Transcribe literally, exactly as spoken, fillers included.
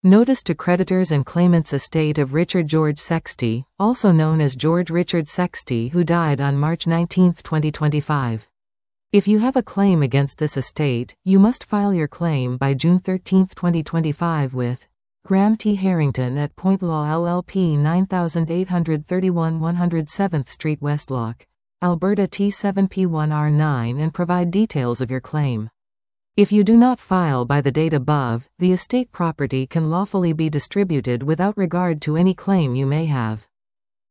Notice to creditors and claimants estate of Richard George Sexty, also known as George Richard Sexty, who died on March nineteenth twenty twenty-five. If you have a claim against this estate, you must file your claim by June thirteenth twenty twenty-five with Graham T. Harrington at Point Law L L P nine eight three one one hundred seventh Street Westlock, Alberta T seven P one R nine and provide details of your claim. If you do not file by the date above, the estate property can lawfully be distributed without regard to any claim you may have.